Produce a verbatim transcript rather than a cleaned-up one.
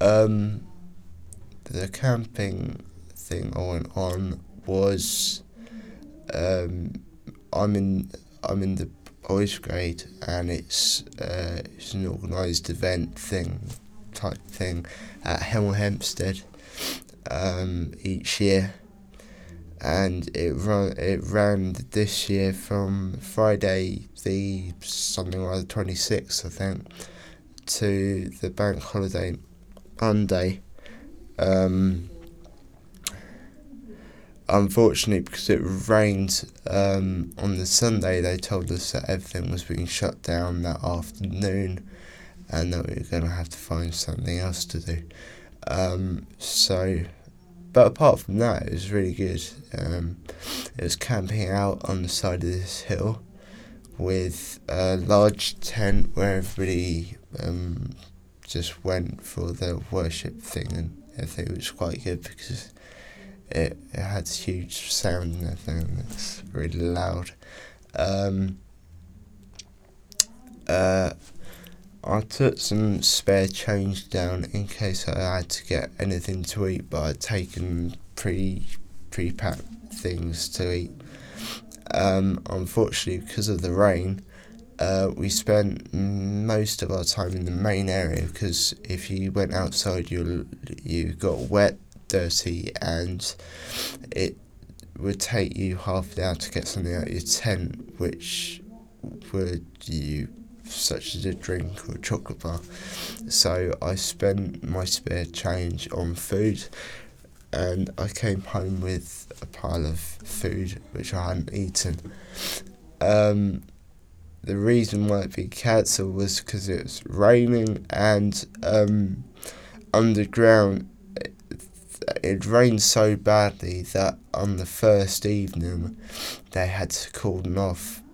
Um, the camping thing I went on was um, I'm in I'm in the boys' grade, and it's uh, it's an organised event thing type thing at Hemel Hempstead um, each year, and it run it ran this year from Friday the something like the twenty sixth, I think, to the bank holiday Monday. Um, unfortunately, because it rained um, on the Sunday, they told us that everything was being shut down that afternoon, and that we were going to have to find something else to do. Um, so, but apart from that, it was really good. Um, it was camping out on the side of this hill with a large tent where everybody um, just went for the worship thing, and everything. It was quite good because it, it had huge sound and everything. It's really loud. Um, uh, I took some spare change down in case I had to get anything to eat, but I'd taken pre pre-packed things to eat. Um, unfortunately, because of the rain, uh, we spent most of our time in the main area, because if you went outside, you you got wet, dirty, and it would take you half an hour to get something out of your tent, which would you such as a drink or a chocolate bar. So I spent my spare change on food, and I came home with a pile of food which I hadn't eaten. Um, the reason why it been cancelled was because it was raining, and um, underground it, it rained so badly that on the first evening they had to cordon off